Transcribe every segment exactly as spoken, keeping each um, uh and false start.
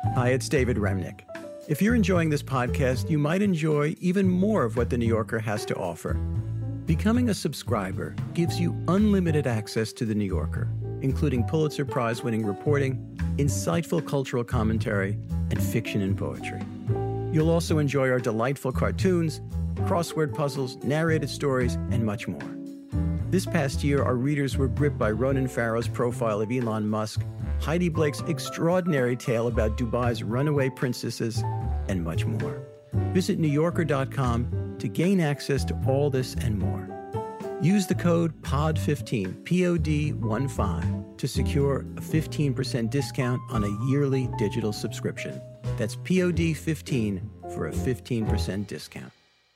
Hi, it's David Remnick. If you're enjoying this podcast, you might enjoy even more of what The New Yorker has to offer. Becoming a subscriber gives you unlimited access to The New Yorker, including Pulitzer Prize-winning reporting, insightful cultural commentary, and fiction and poetry. You'll also enjoy our delightful cartoons, crossword puzzles, narrated stories, and much more. This past year, our readers were gripped by Ronan Farrow's profile of Elon Musk, Heidi Blake's extraordinary tale about Dubai's runaway princesses, and much more. Visit New Yorker dot com to gain access to all this and more. Use the code P O D fifteen, P O D fifteen, to secure a fifteen percent discount on a yearly digital subscription. That's P O D fifteen for a fifteen percent discount.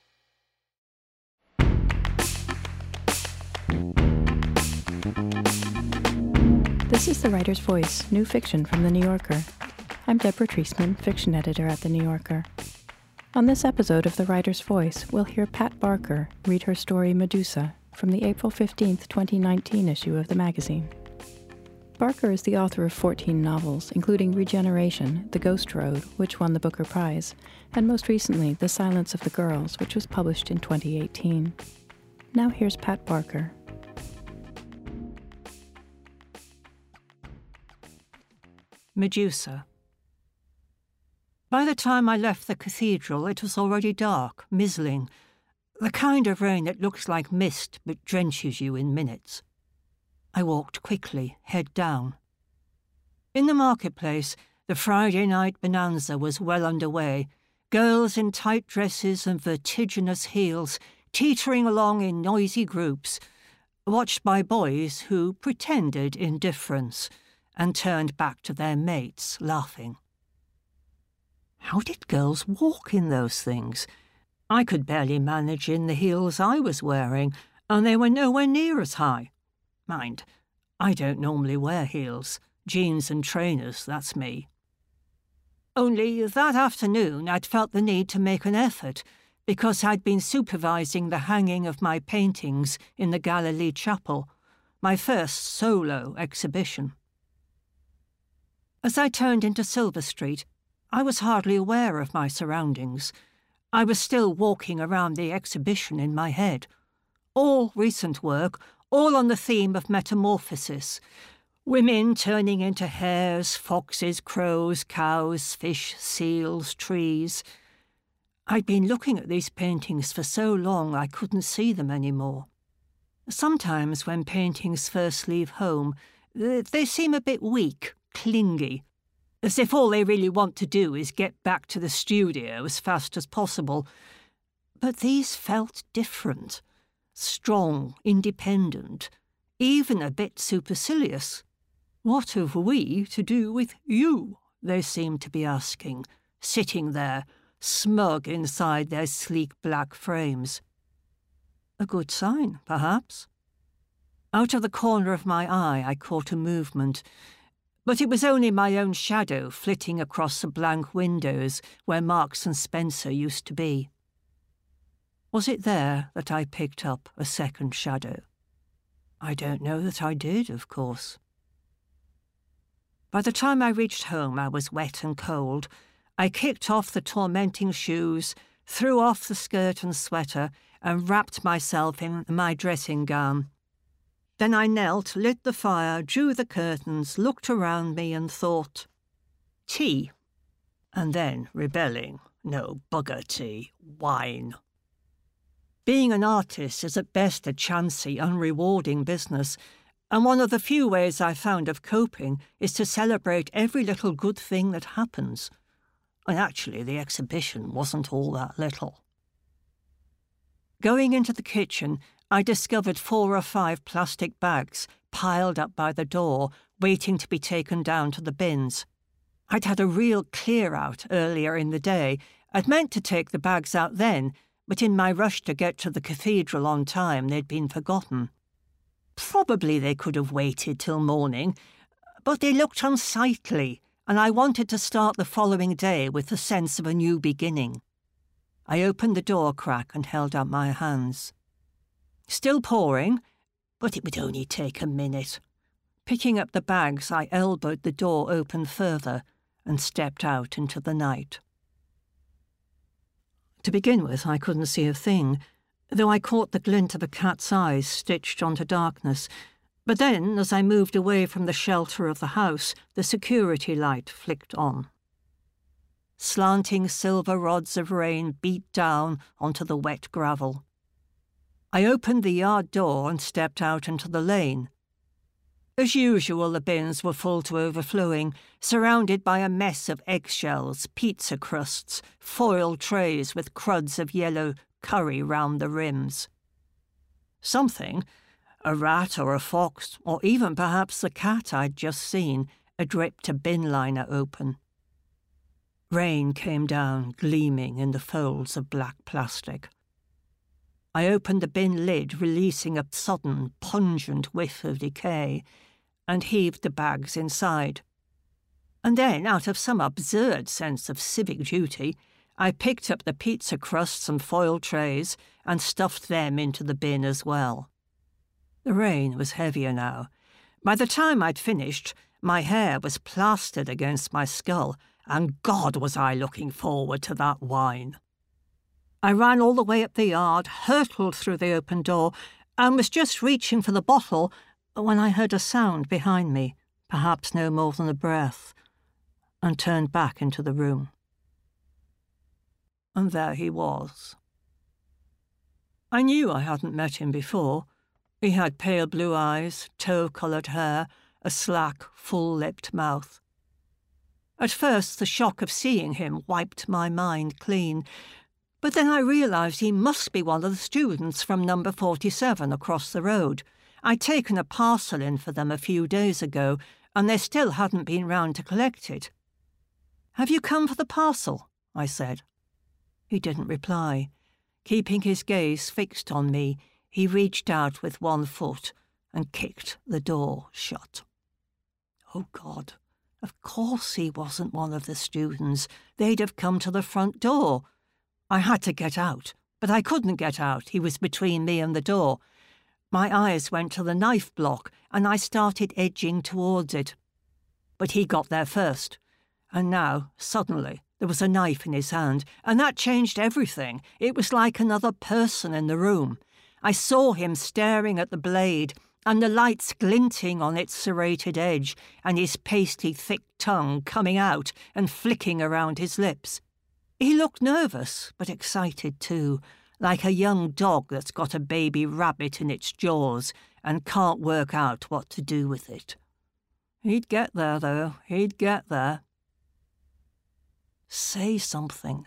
This is The Writer's Voice, new fiction from The New Yorker. I'm Deborah Treisman, fiction editor at The New Yorker. On this episode of The Writer's Voice, we'll hear Pat Barker read her story Medusa from the April fifteenth, twenty nineteen issue of the magazine. Barker is the author of fourteen novels, including Regeneration, The Ghost Road, which won the Booker Prize, and most recently, The Silence of the Girls, which was published in twenty eighteen. Now here's Pat Barker. Medusa. By the time I left the cathedral, it was already dark, mizzling, the kind of rain that looks like mist but drenches you in minutes. I walked quickly, head down. In the marketplace, the Friday night bonanza was well underway, girls in tight dresses and vertiginous heels teetering along in noisy groups, watched by boys who pretended indifference and turned back to their mates, laughing. How did girls walk in those things? I could barely manage in the heels I was wearing, and they were nowhere near as high. Mind, I don't normally wear heels. Jeans and trainers, that's me. Only that afternoon I'd felt the need to make an effort, because I'd been supervising the hanging of my paintings in the Galilee Chapel, my first solo exhibition. As I turned into Silver Street, I was hardly aware of my surroundings. I was still walking around the exhibition in my head. All recent work, all on the theme of metamorphosis. Women turning into hares, foxes, crows, cows, fish, seals, trees. I'd been looking at these paintings for so long I couldn't see them anymore. Sometimes when paintings first leave home, they seem a bit weak, clingy, as if all they really want to do is get back to the studio as fast as possible. But these felt different, strong, independent, even a bit supercilious. What have we to do with you? They seemed to be asking, sitting there, smug inside their sleek black frames. A good sign, perhaps. Out of the corner of my eye I caught a movement, but it was only my own shadow flitting across the blank windows where Marks and Spencer used to be. Was it there that I picked up a second shadow? I don't know that I did, of course. By the time I reached home, I was wet and cold. I kicked off the tormenting shoes, threw off the skirt and sweater, and wrapped myself in my dressing gown. Then I knelt, lit the fire, drew the curtains, looked around me and thought, tea. And then, rebelling, no, bugger tea, wine. Being an artist is at best a chancy, unrewarding business, and one of the few ways I found of coping is to celebrate every little good thing that happens. And actually, the exhibition wasn't all that little. Going into the kitchen, I discovered four or five plastic bags piled up by the door, waiting to be taken down to the bins. I'd had a real clear-out earlier in the day. I'd meant to take the bags out then, but in my rush to get to the cathedral on time, they'd been forgotten. Probably they could have waited till morning, but they looked unsightly, and I wanted to start the following day with the sense of a new beginning. I opened the door crack and held out my hands. Still pouring, but it would only take a minute. Picking up the bags, I elbowed the door open further, and stepped out into the night. To begin with, I couldn't see a thing, though I caught the glint of a cat's eyes stitched onto darkness. But then, as I moved away from the shelter of the house, the security light flicked on. Slanting silver rods of rain beat down onto the wet gravel. I opened the yard door and stepped out into the lane. As usual, the bins were full to overflowing, surrounded by a mess of eggshells, pizza crusts, foil trays with cruds of yellow curry round the rims. Something, a rat or a fox, or even perhaps the cat I'd just seen, had ripped a bin liner open. Rain came down, gleaming in the folds of black plastic. I opened the bin lid, releasing a sudden, pungent whiff of decay, and heaved the bags inside. And then, out of some absurd sense of civic duty, I picked up the pizza crusts and foil trays and stuffed them into the bin as well. The rain was heavier now. By the time I'd finished, my hair was plastered against my skull, and God was I looking forward to that wine. I ran all the way up the yard, hurtled through the open door, and was just reaching for the bottle when I heard a sound behind me, perhaps no more than a breath, and turned back into the room. And there he was. I knew I hadn't met him before. He had pale blue eyes, tow-coloured hair, a slack, full-lipped mouth. At first, the shock of seeing him wiped my mind clean, but then I realised he must be one of the students from number forty-seven across the road. I'd taken a parcel in for them a few days ago, and they still hadn't been round to collect it. "Have you come for the parcel?" I said. He didn't reply. Keeping his gaze fixed on me, he reached out with one foot and kicked the door shut. Oh, God, of course he wasn't one of the students. They'd have come to the front door. I had to get out, but I couldn't get out. He was between me and the door. My eyes went to the knife block, and I started edging towards it. But he got there first, and now, suddenly, there was a knife in his hand, and that changed everything. It was like another person in the room. I saw him staring at the blade, and the lights glinting on its serrated edge, and his pasty thick tongue coming out and flicking around his lips. He looked nervous, but excited too, like a young dog that's got a baby rabbit in its jaws and can't work out what to do with it. He'd get there, though. He'd get there. Say something.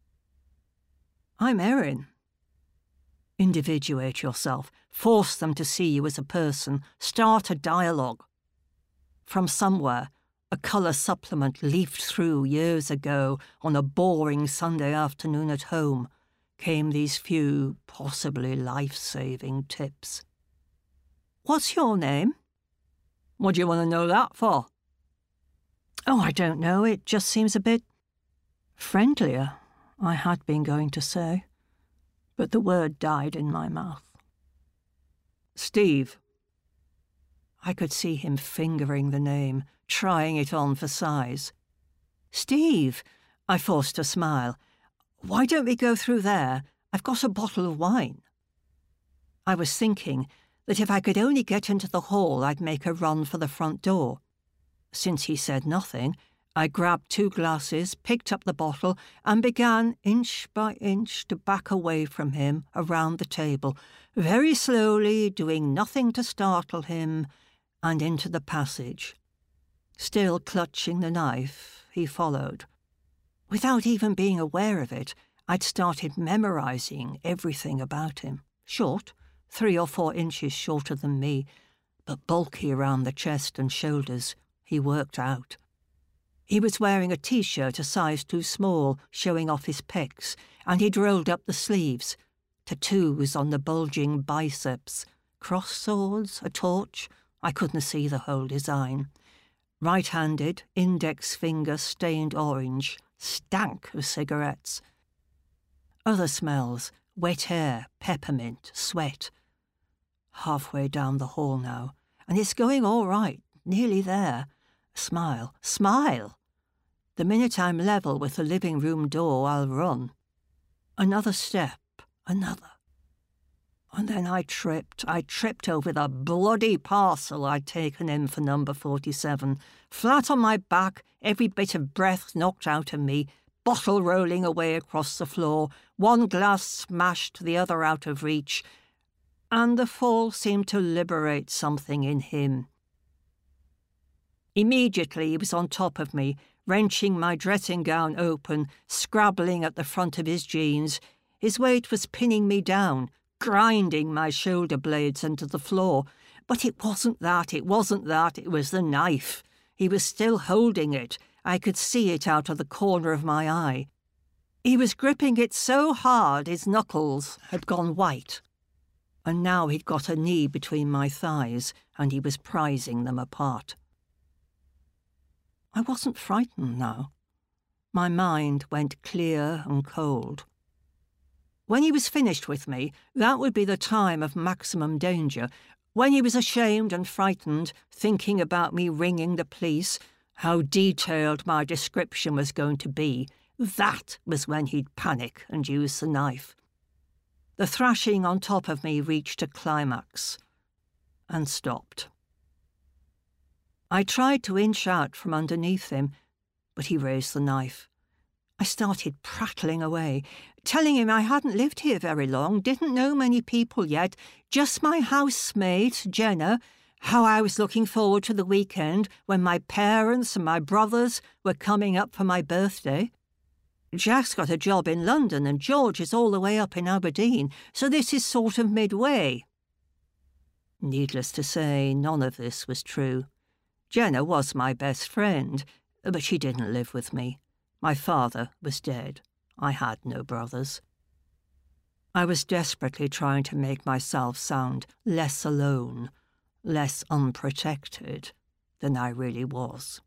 I'm Erin. Individuate yourself. Force them to see you as a person. Start a dialogue. From somewhere, a colour supplement leafed through years ago on a boring Sunday afternoon at home, came these few, possibly life-saving tips. What's your name? What do you want to know that for? Oh, I don't know. It just seems a bit friendlier, I had been going to say, but the word died in my mouth. Steve. I could see him fingering the name, trying it on for size. Steve, I forced a smile. Why don't we go through there? I've got a bottle of wine. I was thinking that if I could only get into the hall, I'd make a run for the front door. Since he said nothing, I grabbed two glasses, picked up the bottle, and began, inch by inch, to back away from him around the table, very slowly, doing nothing to startle him, and into the passage. Still clutching the knife, he followed. Without even being aware of it, I'd started memorising everything about him. Short, three or four inches shorter than me, but bulky around the chest and shoulders. He worked out. He was wearing a T-shirt a size too small, showing off his pecs, and he'd rolled up the sleeves. Tattoos on the bulging biceps. Cross swords, a torch. I couldn't see the whole design. Right-handed, index finger stained orange. Stank of cigarettes. Other smells. Wet hair, peppermint, sweat. Halfway down the hall now, and it's going all right, nearly there. Smile, smile! The minute I'm level with the living room door, I'll run. Another step, another. And then I tripped. I tripped over the bloody parcel I'd taken in for number forty-seven. Flat on my back, every bit of breath knocked out of me, bottle rolling away across the floor, one glass smashed, the other out of reach. And the fall seemed to liberate something in him. Immediately he was on top of me, wrenching my dressing gown open, scrabbling at the front of his jeans. His weight was pinning me down, grinding my shoulder blades into the floor. But it wasn't that, it wasn't that, it was the knife. He was still holding it. I could see it out of the corner of my eye. He was gripping it so hard his knuckles had gone white. And now he'd got a knee between my thighs, and he was prizing them apart. I wasn't frightened now. My mind went clear and cold. When he was finished with me, that would be the time of maximum danger. When he was ashamed and frightened, thinking about me ringing the police, how detailed my description was going to be, that was when he'd panic and use the knife. The thrashing on top of me reached a climax and stopped. I tried to inch out from underneath him, but he raised the knife. I started prattling away, telling him I hadn't lived here very long, didn't know many people yet, just my housemate, Jenna, how I was looking forward to the weekend when my parents and my brothers were coming up for my birthday. Jack's got a job in London and George is all the way up in Aberdeen, so this is sort of midway. Needless to say, none of this was true. Jenna was my best friend, but she didn't live with me. My father was dead. I had no brothers. I was desperately trying to make myself sound less alone, less unprotected than I really was.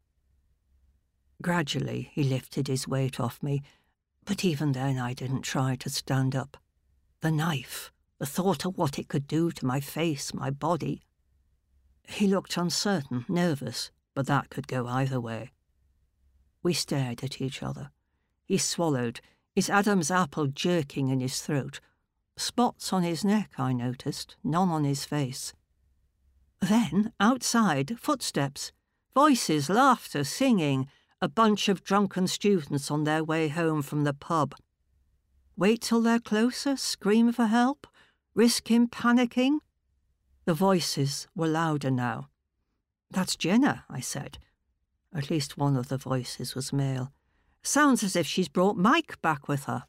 Gradually, he lifted his weight off me, but even then I didn't try to stand up. The knife, the thought of what it could do to my face, my body. He looked uncertain, nervous, but that could go either way. We stared at each other. He swallowed, his Adam's apple jerking in his throat. Spots on his neck, I noticed, none on his face. Then, outside, footsteps, voices, laughter, singing, a bunch of drunken students on their way home from the pub. Wait till they're closer, scream for help, risk him panicking? The voices were louder now. "That's Jenna," I said. At least one of the voices was male. "Sounds as if she's brought Mike back with her."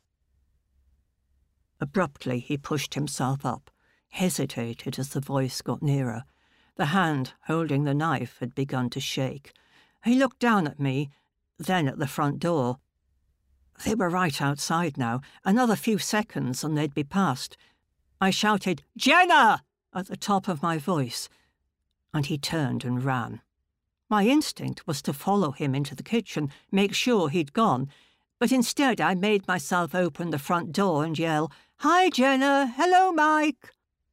Abruptly he pushed himself up, hesitated as the voice got nearer. The hand holding the knife had begun to shake. He looked down at me, then at the front door. They were right outside now. Another few seconds and they'd be past. I shouted, "Jenna!" at the top of my voice, and he turned and ran. My instinct was to follow him into the kitchen, make sure he'd gone, but instead I made myself open the front door and yell, "Hi, Jenna! Hello, Mike!"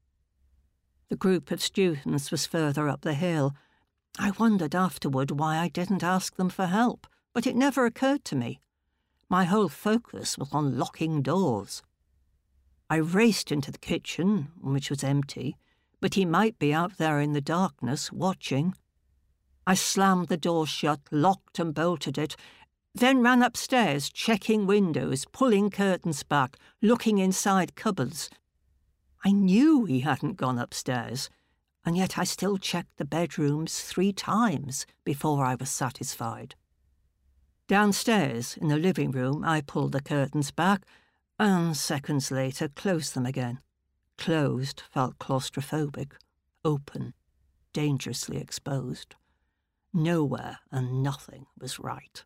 The group of students was further up the hill. I wondered afterward why I didn't ask them for help, but it never occurred to me. My whole focus was on locking doors. I raced into the kitchen, which was empty, but he might be out there in the darkness, watching. I slammed the door shut, locked and bolted it, then ran upstairs, checking windows, pulling curtains back, looking inside cupboards. I knew he hadn't gone upstairs, and yet I still checked the bedrooms three times before I was satisfied. Downstairs, in the living room, I pulled the curtains back, and seconds later closed them again. Closed felt claustrophobic, open, dangerously exposed. Nowhere and nothing was right.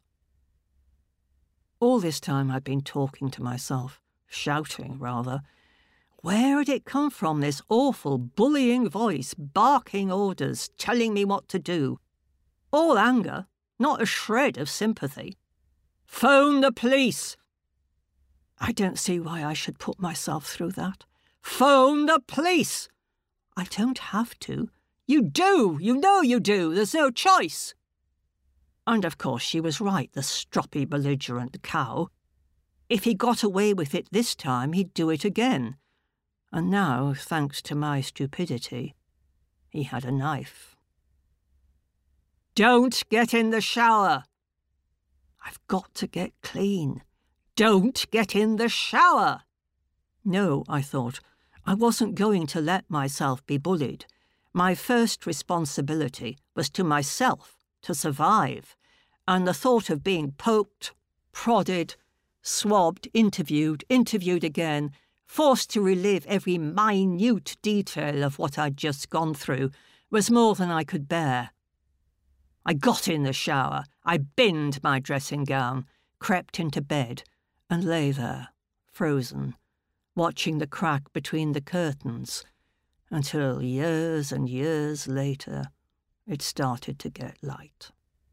All this time I'd been talking to myself, shouting rather. Where had it come from, this awful bullying voice, barking orders, telling me what to do? All anger, not a shred of sympathy. "Phone the police!" I don't see why I should put myself through that. "Phone the police!" I don't have to. You do! You know you do! There's no choice! And of course she was right, the stroppy, belligerent cow. If he got away with it this time, he'd do it again. And now, thanks to my stupidity, he had a knife. "Don't get in the shower!" "I've got to get clean." "Don't get in the shower!" No, I thought, I wasn't going to let myself be bullied. My first responsibility was to myself, to survive, and the thought of being poked, prodded, swabbed, interviewed, interviewed again, forced to relive every minute detail of what I'd just gone through, was more than I could bear. I got in the shower, I binned my dressing gown, crept into bed, and lay there, frozen, watching the crack between the curtains, until years and years later it started to get light.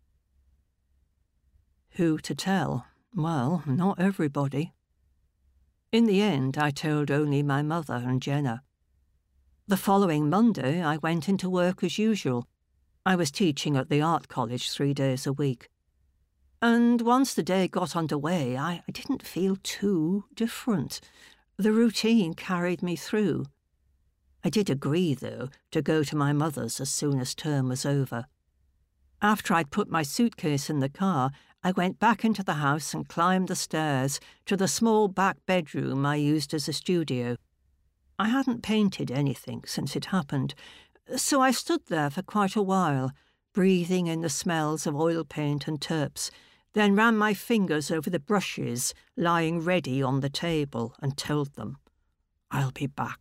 Who to tell? Well, not everybody. In the end, I told only my mother and Jenna. The following Monday, I went into work as usual. I was teaching at the art college three days a week. And once the day got underway, I, I didn't feel too different. The routine carried me through. I did agree, though, to go to my mother's as soon as term was over. After I'd put my suitcase in the car, I went back into the house and climbed the stairs to the small back bedroom I used as a studio. I hadn't painted anything since it happened, so I stood there for quite a while, breathing in the smells of oil paint and turps, then ran my fingers over the brushes lying ready on the table and told them, "I'll be back."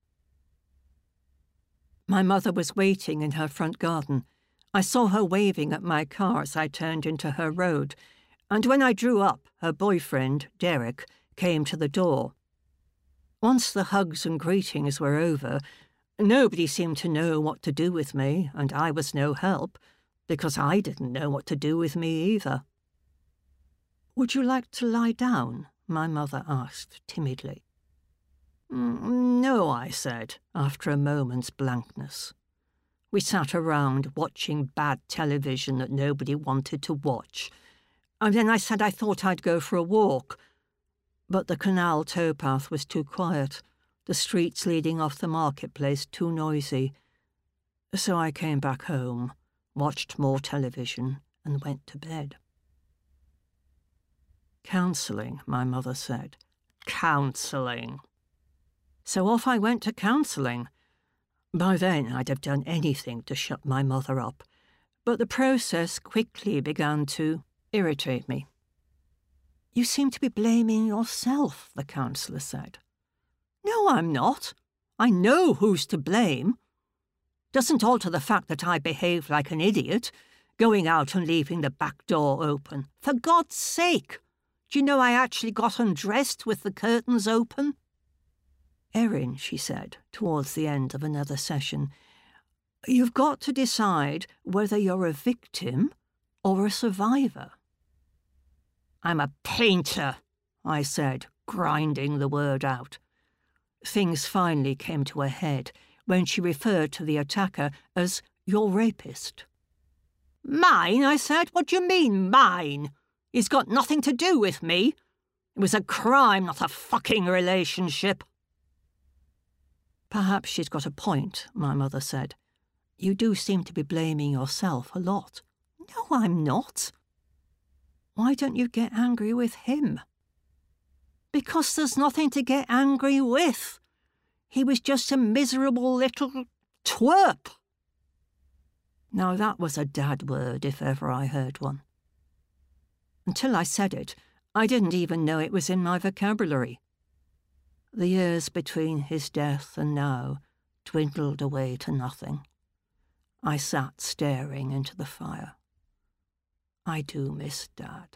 My mother was waiting in her front garden. I saw her waving at my car as I turned into her road, and when I drew up, her boyfriend, Derek, came to the door. Once the hugs and greetings were over, nobody seemed to know what to do with me, and I was no help, because I didn't know what to do with me either. "Would you like to lie down?" my mother asked timidly. "No," I said, after a moment's blankness. We sat around watching bad television that nobody wanted to watch, and then I said I thought I'd go for a walk. But the canal towpath was too quiet, the streets leading off the marketplace too noisy. So I came back home, watched more television, and went to bed. "Counselling," my mother said. "Counselling." So off I went to counselling. By then I'd have done anything to shut my mother up, but the process quickly began to irritate me. "You seem to be blaming yourself," the counsellor said. "No, I'm not. I know who's to blame. Doesn't alter the fact that I behaved like an idiot, going out and leaving the back door open. For God's sake! Do you know I actually got undressed with the curtains open?" "Erin," she said, towards the end of another session, "you've got to decide whether you're a victim or a survivor." "I'm a painter," I said, grinding the word out. Things finally came to a head when she referred to the attacker as your rapist. "Mine?" I said. "What do you mean, mine? He's got nothing to do with me. It was a crime, not a fucking relationship." "Perhaps she's got a point," my mother said. "You do seem to be blaming yourself a lot." "No, I'm not." "Why don't you get angry with him?" "Because there's nothing to get angry with. He was just a miserable little twerp." Now that was a dad word if ever I heard one. Until I said it, I didn't even know it was in my vocabulary. The years between his death and now dwindled away to nothing. I sat staring into the fire. I do miss Dad.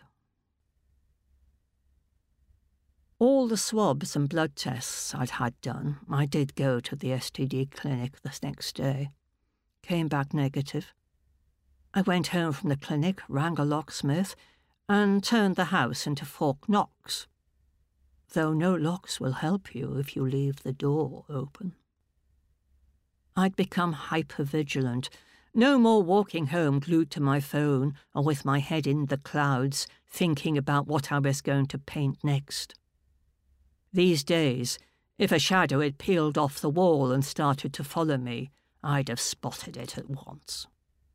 All the swabs and blood tests I'd had done, I did go to the S T D clinic the next day. Came back negative. I went home from the clinic, rang a locksmith, and turned the house into Fort Knox. Though no locks will help you if you leave the door open. I'd become hyper-vigilant, No more walking home glued to my phone or with my head in the clouds, thinking about what I was going to paint next. These days, if a shadow had peeled off the wall and started to follow me, I'd have spotted it at once.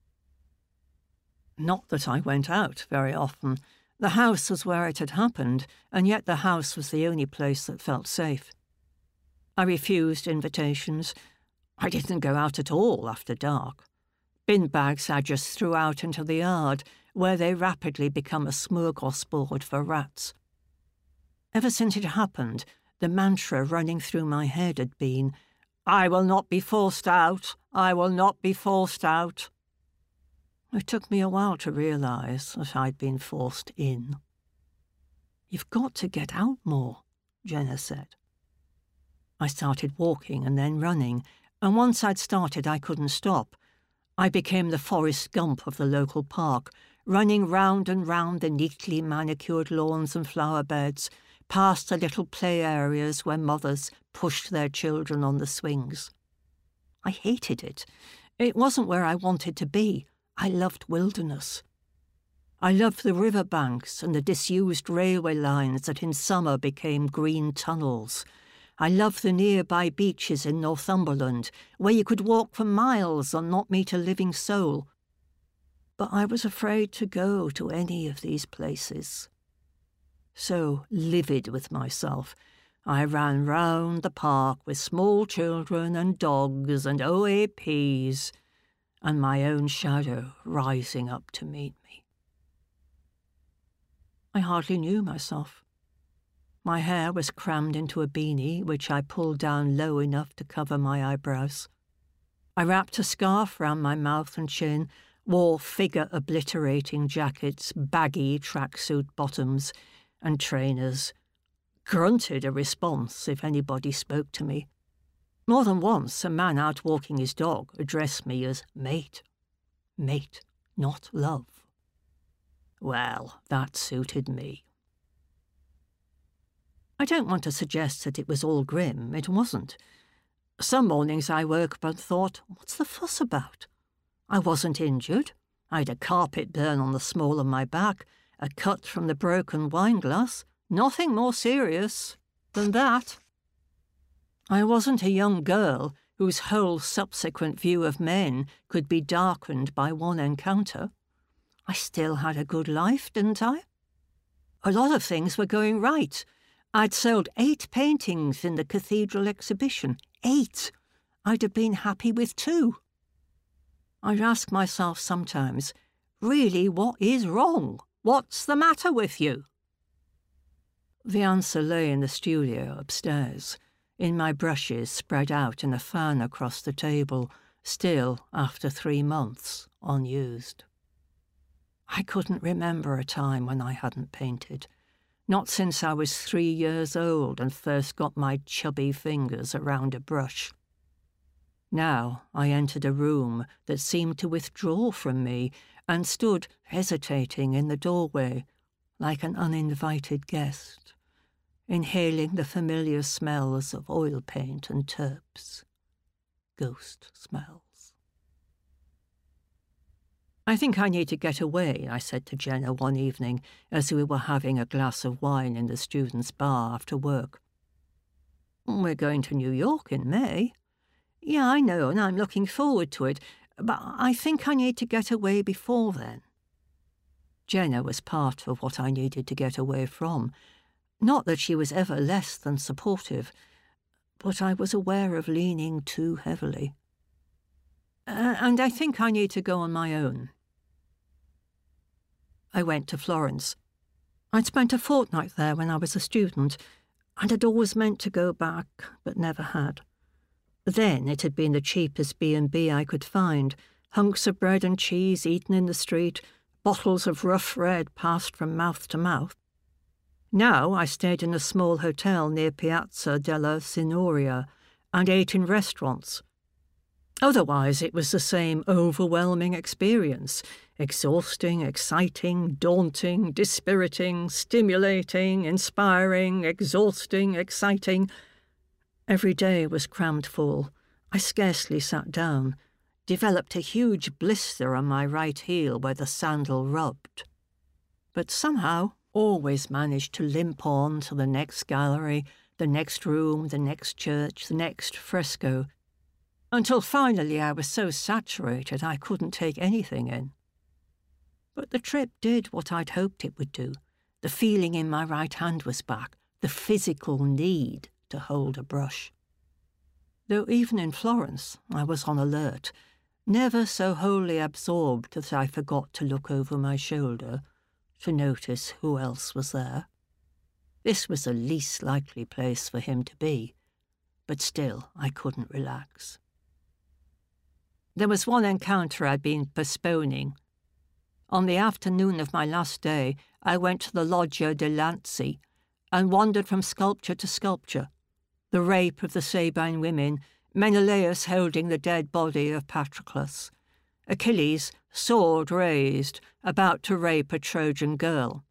Not that I went out very often. The house was where it had happened, and yet the house was the only place that felt safe. I refused invitations. I didn't go out at all after dark. Bin bags I just threw out into the yard, where they rapidly become a smorgasbord for rats. Ever since it happened, the mantra running through my head had been, "I will not be forced out. I will not be forced out." It took me a while to realise that I'd been forced in. "You've got to get out more," Jenna said. I started walking and then running, and once I'd started I couldn't stop. I became the Forrest Gump of the local park, running round and round the neatly manicured lawns and flower beds, past the little play areas where mothers pushed their children on the swings. I hated it. It wasn't where I wanted to be. I loved wilderness. I loved the river banks and the disused railway lines that in summer became green tunnels. I loved the nearby beaches in Northumberland, where you could walk for miles and not meet a living soul. But I was afraid to go to any of these places. So, livid with myself, I ran round the park with small children and dogs and O A Ps, and my own shadow rising up to meet me. I hardly knew myself. My hair was crammed into a beanie, which I pulled down low enough to cover my eyebrows. I wrapped a scarf round my mouth and chin, wore figure-obliterating jackets, baggy tracksuit bottoms, and trainers, grunted a response if anybody spoke to me. More than once, a man out walking his dog addressed me as mate. Mate, not love. Well, that suited me. I don't want to suggest that it was all grim. It wasn't. Some mornings I woke up and thought, what's the fuss about? I wasn't injured. I had a carpet burn on the small of my back, a cut from the broken wine glass. Nothing more serious than that. I wasn't a young girl whose whole subsequent view of men could be darkened by one encounter. I still had a good life, didn't I? A lot of things were going right. I'd sold eight paintings in the cathedral exhibition. Eight! I'd have been happy with two. I'd ask myself sometimes, really, what is wrong? What's the matter with you? The answer lay in the studio upstairs, in my brushes spread out in a fan across the table, still, after three months, unused. I couldn't remember a time when I hadn't painted. Not since I was three years old and first got my chubby fingers around a brush. Now I entered a room that seemed to withdraw from me and stood hesitating in the doorway, like an uninvited guest, inhaling the familiar smells of oil paint and turps. Ghost smells. I think I need to get away, I said to Jenna one evening as we were having a glass of wine in the students' bar after work. We're going to New York in May. Yeah, I know, and I'm looking forward to it, but I think I need to get away before then. Jenna was part of what I needed to get away from. Not that she was ever less than supportive, but I was aware of leaning too heavily. Uh, and I think I need to go on my own. I went to Florence. I'd spent a fortnight there when I was a student, and had always meant to go back, but never had. Then it had been the cheapest B and B I could find, hunks of bread and cheese eaten in the street, bottles of rough red passed from mouth to mouth. Now I stayed in a small hotel near Piazza della Signoria and ate in restaurants. Otherwise it was the same overwhelming experience, exhausting, exciting, daunting, dispiriting, stimulating, inspiring, exhausting, exciting. Every day was crammed full. I scarcely sat down. developed a huge blister on my right heel where the sandal rubbed. But somehow always managed to limp on to the next gallery, the next room, the next church, the next fresco, until finally I was so saturated I couldn't take anything in. But the trip did what I'd hoped it would do. The feeling in my right hand was back, the physical need to hold a brush. Though even in Florence I was on alert, never so wholly absorbed that I forgot to look over my shoulder to notice who else was there. This was the least likely place for him to be, but still I couldn't relax. There was one encounter I'd been postponing. On the afternoon of my last day, I went to the Loggia de' Lanzi and wandered from sculpture to sculpture. The rape of the Sabine women, Menelaus holding the dead body of Patroclus, Achilles, sword raised, about to rape a Trojan girl.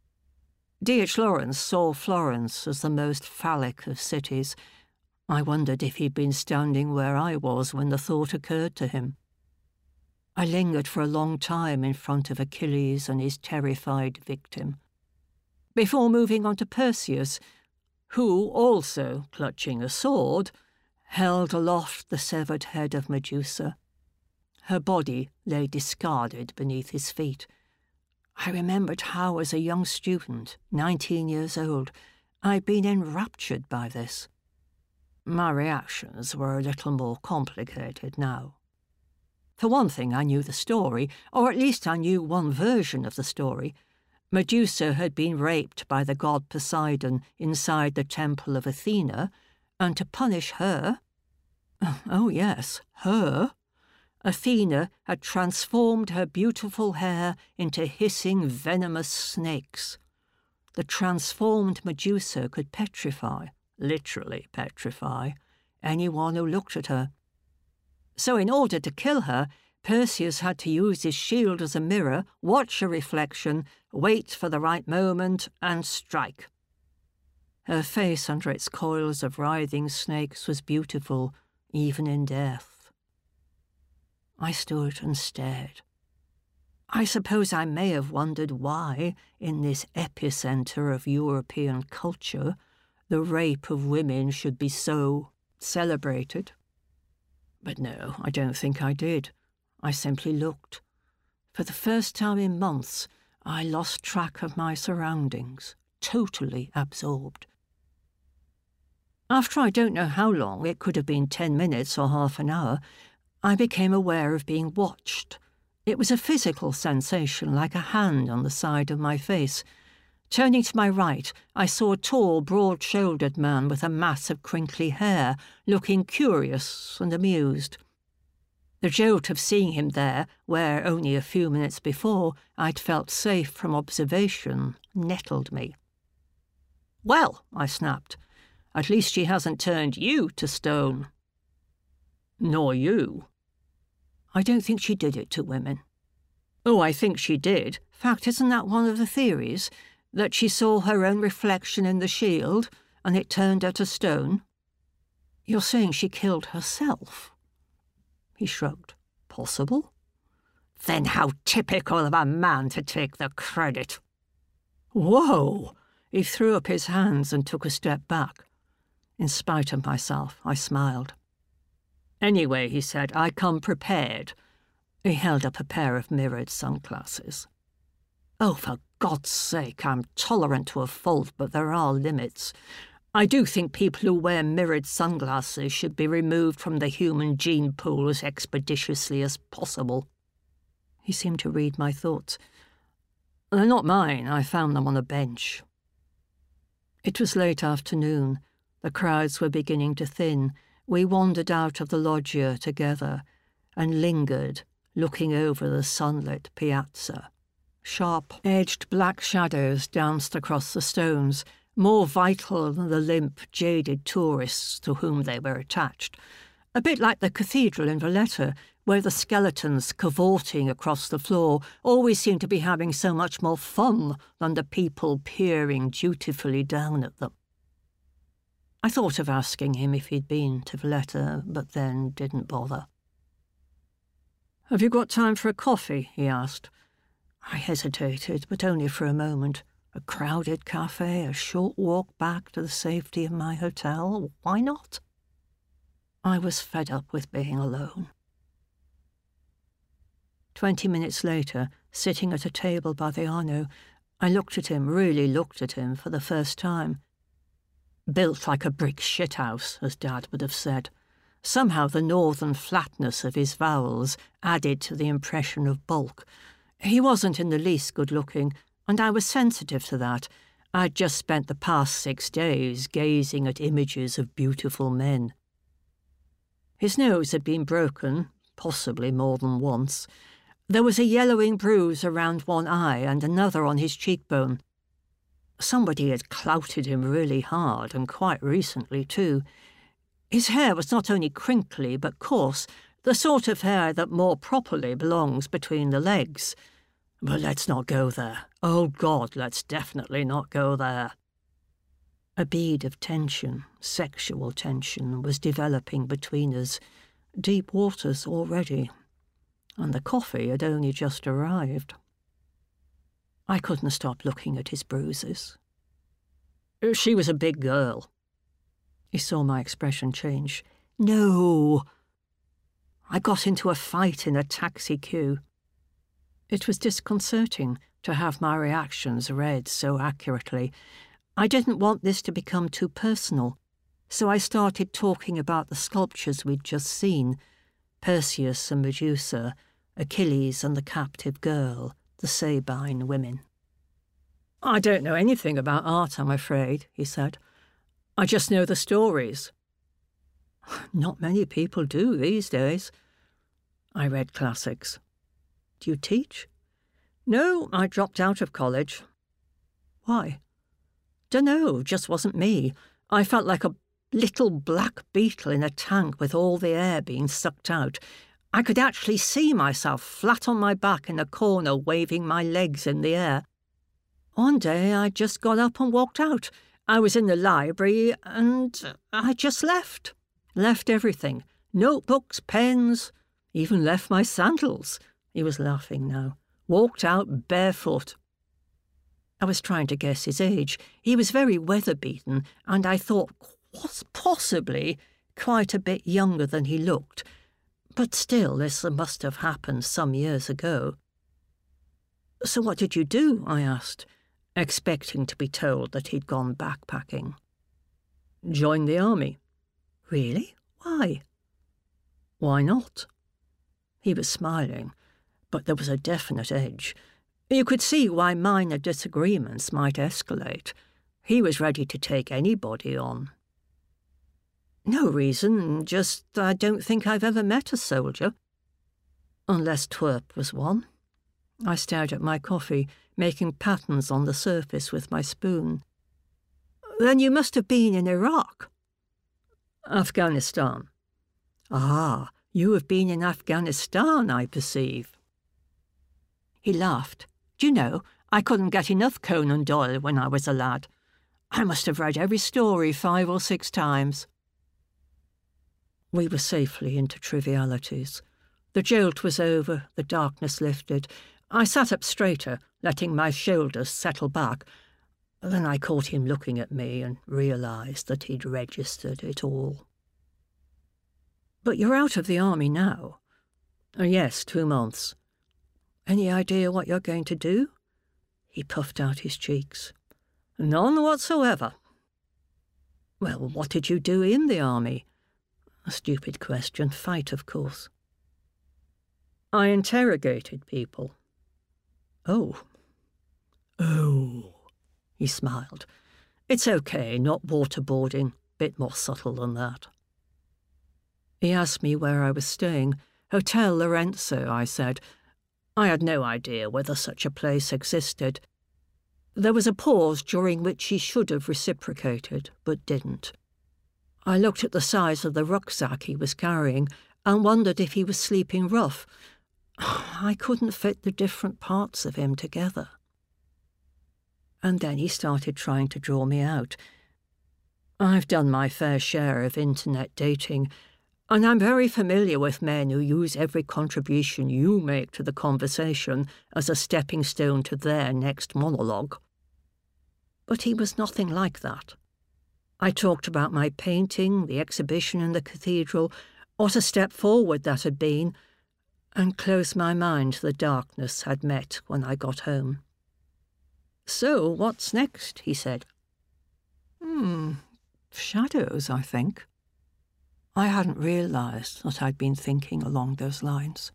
D H Lawrence saw Florence as the most phallic of cities. I wondered if he'd been standing where I was when the thought occurred to him. I lingered for a long time in front of Achilles and his terrified victim, before moving on to Perseus, who, also clutching a sword, held aloft the severed head of Medusa. Her body lay discarded beneath his feet. I remembered how, as a young student, nineteen years old, I'd been enraptured by this. My reactions were a little more complicated now. For one thing, I knew the story, or at least I knew one version of the story. Medusa had been raped by the god Poseidon inside the temple of Athena, and to punish her, oh yes, her, Athena had transformed her beautiful hair into hissing venomous snakes. The transformed Medusa could petrify, literally petrify, anyone who looked at her. So in order to kill her, Perseus had to use his shield as a mirror, watch her reflection, wait for the right moment, and strike. Her face under its coils of writhing snakes was beautiful, even in death. I stood and stared. I suppose I may have wondered why, in this epicenter of European culture, the rape of women should be so celebrated. But no, I don't think I did. I simply looked. For the first time in months, I lost track of my surroundings, totally absorbed. After I don't know how long, it could have been ten minutes or half an hour, I became aware of being watched. It was a physical sensation, like a hand on the side of my face. Turning to my right, I saw a tall, broad-shouldered man with a mass of crinkly hair, looking curious and amused. The jolt of seeing him there, where only a few minutes before I'd felt safe from observation, nettled me. "Well," I snapped, "at least she hasn't turned you to stone." "Nor you." "I don't think she did it to women." "Oh, I think she did. Fact, isn't that one of the theories? That she saw her own reflection in the shield, and it turned her to stone?" "You're saying she killed herself?" He shrugged. "Possible." "Then how typical of a man to take the credit." "Whoa!" He threw up his hands and took a step back. In spite of myself, I smiled. "Anyway," he said, "I come prepared." He held up a pair of mirrored sunglasses. "Oh, for God's sake, I'm tolerant to a fault, but there are limits. I do think people who wear mirrored sunglasses should be removed from the human gene pool as expeditiously as possible." He seemed to read my thoughts. "They're not mine. I found them on a bench." It was late afternoon. The crowds were beginning to thin. We wandered out of the loggia together and lingered, looking over the sunlit piazza. Sharp-edged black shadows danced across the stones, more vital than the limp, jaded tourists to whom they were attached. A bit like the cathedral in Valletta, where the skeletons cavorting across the floor always seemed to be having so much more fun than the people peering dutifully down at them. I thought of asking him if he'd been to Valletta, but then didn't bother. "Have you got time for a coffee?" he asked. I hesitated, but only for a moment. A crowded cafe, a short walk back to the safety of my hotel. Why not? I was fed up with being alone. Twenty minutes later, sitting at a table by the Arno, I looked at him, really looked at him for the first time. Built like a brick shithouse, as Dad would have said. Somehow the northern flatness of his vowels added to the impression of bulk. He wasn't in the least good-looking, and I was sensitive to that. I'd just spent the past six days gazing at images of beautiful men. His nose had been broken, possibly more than once. There was a yellowing bruise around one eye and another on his cheekbone. Somebody had clouted him really hard, and quite recently, too. His hair was not only crinkly but coarse, the sort of hair that more properly belongs between the legs. But let's not go there. Oh, God, let's definitely not go there. A bead of tension, sexual tension, was developing between us. Deep waters already. And the coffee had only just arrived. I couldn't stop looking at his bruises. She was a big girl. He saw my expression change. No. I got into a fight in a taxi queue. It was disconcerting to have my reactions read so accurately. I didn't want this to become too personal, so I started talking about the sculptures we'd just seen, Perseus and Medusa, Achilles and the captive girl, the Sabine women. "I don't know anything about art, I'm afraid," he said. "I just know the stories." Not many people do these days. I read classics. Do you teach? No, I dropped out of college. Why? Dunno, just wasn't me. I felt like a little black beetle in a tank with all the air being sucked out. I could actually see myself flat on my back in a corner waving my legs in the air. One day I just got up and walked out. I was in the library and I just left. Left everything. Notebooks, pens, even left my sandals. He was laughing now. Walked out barefoot. I was trying to guess his age. He was very weather-beaten, and I thought was possibly quite a bit younger than he looked. But still, this must have happened some years ago. "So what did you do?" I asked, expecting to be told that he'd gone backpacking. "Joined the army." "Really? Why?" "Why not?" He was smiling, but there was a definite edge. You could see why minor disagreements might escalate. He was ready to take anybody on. "No reason, just I don't think I've ever met a soldier. Unless twerp was one." I stared at my coffee, making patterns on the surface with my spoon. "Then you must have been in Iraq." "Afghanistan." "Ah, you have been in Afghanistan, I perceive." He laughed. "Do you know, I couldn't get enough Conan Doyle when I was a lad. I must have read every story five or six times." We were safely into trivialities. The jolt was over, the darkness lifted. I sat up straighter, letting my shoulders settle back. Then I caught him looking at me and realised that he'd registered it all. "But you're out of the army now?" Uh, yes, two months. "Any idea what you're going to do?" He puffed out his cheeks. "None whatsoever." "Well, what did you do in the army?" A stupid question. Fight, of course. "I interrogated people." "Oh. Oh." He smiled. "It's okay, not waterboarding. Bit more subtle than that." He asked me where I was staying. "Hotel Lorenzo," I said. I had no idea whether such a place existed. There was a pause during which he should have reciprocated, but didn't. I looked at the size of the rucksack he was carrying and wondered if he was sleeping rough. I couldn't fit the different parts of him together. And then he started trying to draw me out. I've done my fair share of internet dating. And I'm very familiar with men who use every contribution you make to the conversation as a stepping stone to their next monologue. But he was nothing like that. I talked about my painting, the exhibition in the cathedral, what a step forward that had been, and closed my mind to the darkness I'd met when I got home. "So, what's next?" he said. Hmm, shadows, I think. I hadn't realised that I'd been thinking along those lines.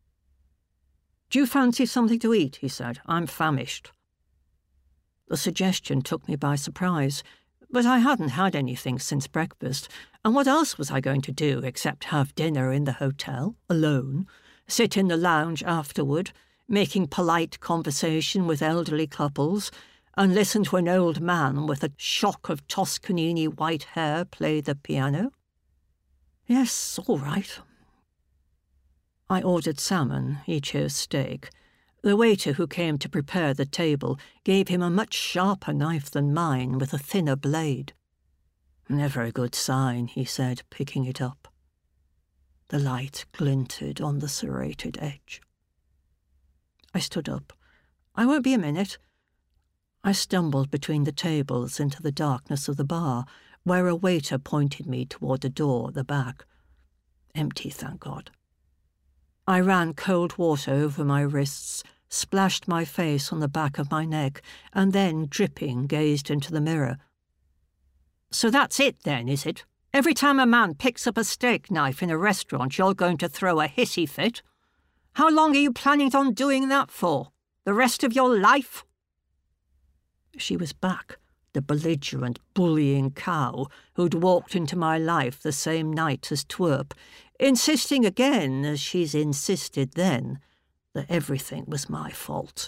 "Do you fancy something to eat?" he said. "I'm famished." The suggestion took me by surprise, but I hadn't had anything since breakfast, and what else was I going to do except have dinner in the hotel, alone, sit in the lounge afterward, making polite conversation with elderly couples, and listen to an old man with a shock of Toscanini white hair play the piano? Yes, all right. I ordered salmon, he chose steak. The waiter who came to prepare the table gave him a much sharper knife than mine with a thinner blade. "Never a good sign," he said, picking it up. The light glinted on the serrated edge. I stood up. "I won't be a minute." I stumbled between the tables into the darkness of the bar, where a waiter pointed me toward a door at the back. Empty, thank God. I ran cold water over my wrists, splashed my face on the back of my neck, and then, dripping, gazed into the mirror. "So that's it then, is it? Every time a man picks up a steak knife in a restaurant, you're going to throw a hissy fit? How long are you planning on doing that for? The rest of your life?" She was back, the belligerent, bullying cow who'd walked into my life the same night as Twerp, insisting again, as she's insisted then, that everything was my fault.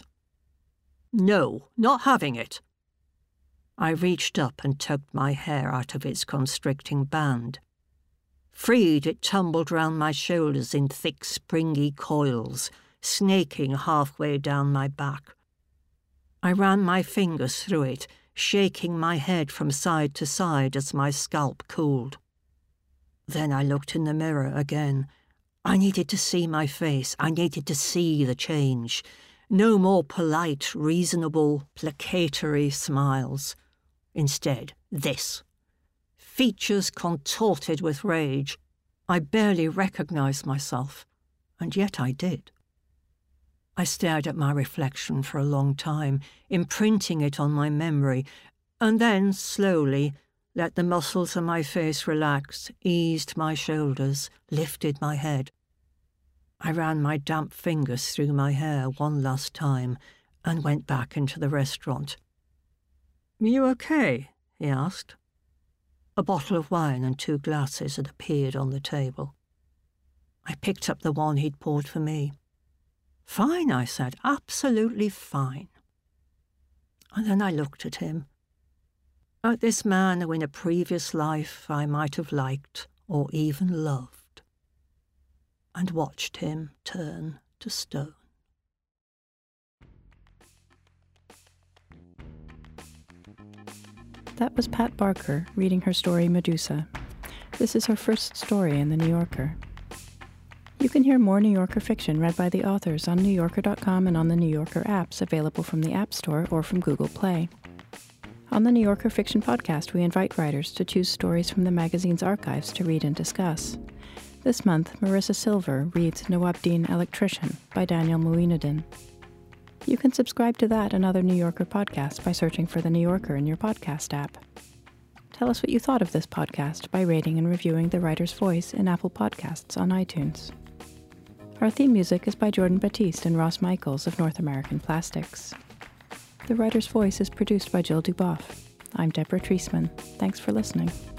"No, not having it." I reached up and tugged my hair out of its constricting band. Freed, it tumbled round my shoulders in thick, springy coils, snaking halfway down my back. I ran my fingers through it, shaking my head from side to side as my scalp cooled. Then I looked in the mirror again. I needed to see my face. I needed to see the change. No more polite, reasonable, placatory smiles. Instead, this. Features contorted with rage. I barely recognized myself, and yet I did. I stared at my reflection for a long time, imprinting it on my memory, and then, slowly, let the muscles of my face relax, eased my shoulders, lifted my head. I ran my damp fingers through my hair one last time and went back into the restaurant. "You okay?" he asked. A bottle of wine and two glasses had appeared on the table. I picked up the one he'd poured for me. "Fine," I said, "absolutely fine." And then I looked at him, at this man who in a previous life I might have liked or even loved, and watched him turn to stone. That was Pat Barker reading her story Medusa. This is her first story in The New Yorker. You can hear more New Yorker fiction read by the authors on New Yorker dot com and on the New Yorker apps available from the App Store or from Google Play. On the New Yorker Fiction Podcast, we invite writers to choose stories from the magazine's archives to read and discuss. This month, Marissa Silver reads Nawabdeen Electrician by Daniel Muinudin. You can subscribe to that and other New Yorker podcasts by searching for The New Yorker in your podcast app. Tell us what you thought of this podcast by rating and reviewing The Writer's Voice in Apple Podcasts on iTunes. Our theme music is by Jordan Batiste and Ross Michaels of North American Plastics. The Writer's Voice is produced by Jill Duboff. I'm Deborah Treisman. Thanks for listening.